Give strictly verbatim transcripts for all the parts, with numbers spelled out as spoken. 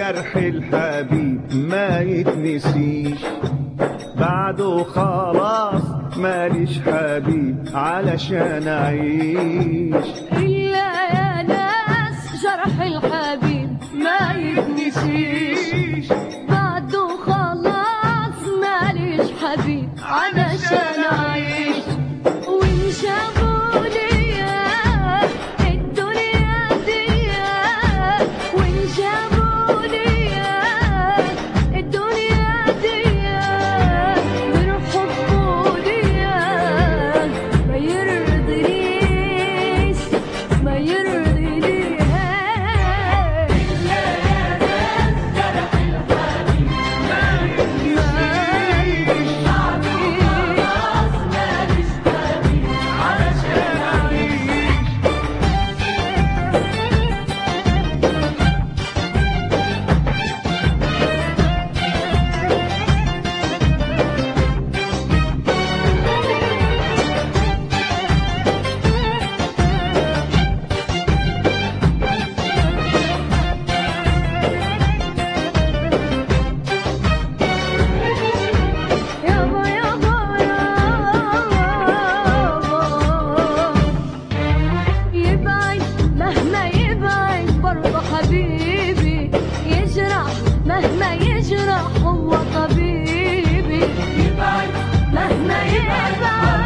جرح الحبيب ما يتنسيش، بعده خلاص ماليش حبيب علشان أعيش. إلا يا ناس جرح الحبيب ما يتنسيش، بعده خلاص ماليش حبيب علشان أعيش. وانشغلوا ليا الدنيا دي، وانشغلوا ليا الدنيا دي، من حبه ليا ما يرضينيش ما يرضينيش. إلا يا ناس جرح الحبيب ما يتنسيش، بعده خلاص ماليش حبيب علشان أعيش. يابا يابا يابا، يبعد مهما يبعد برضه حبيبي، يجرح مهما يجرح هو طبيبي. يبعد مهما يبعد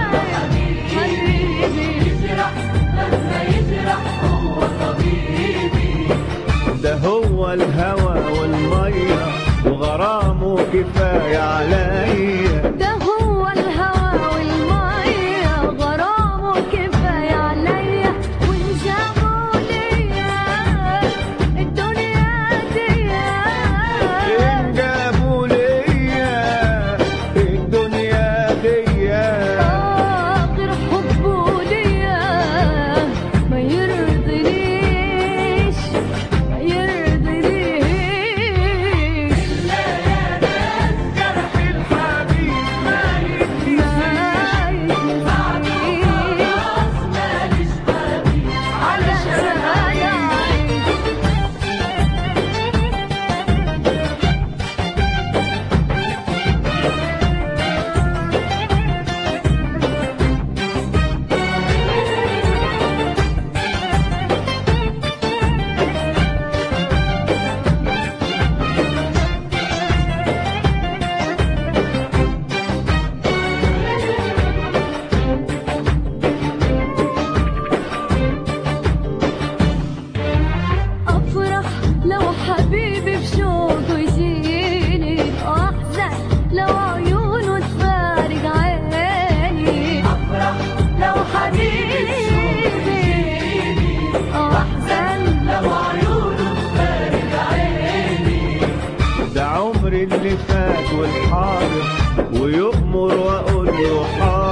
حبيبي، يجرح مهما يجرح هو طبيبي. ده هو الهوى والمية وغرامه كفاية عليا، ده هو الهوى والمية غرامه كفاية عليا. وانجابوا ليا الدنيا دي، إن جابوا ليا الدنيا دي، آه غير حبه ليا ما يرضينيش ما يرضينيش. إلا يا ناس جرح الحبيب ما يتنسيش، بعده خلاص ماليش حبيب علشان أعيش. أفرح لو حبيبي بشوقه يجيني، وأحزن لو عيونه تفارق عيني. أفرح لو حبيبي يجيني، وأحزن لو عيونه تفارق عيني. ده عمري اللي فات والحاضر ويؤمر وأقول له حاضر.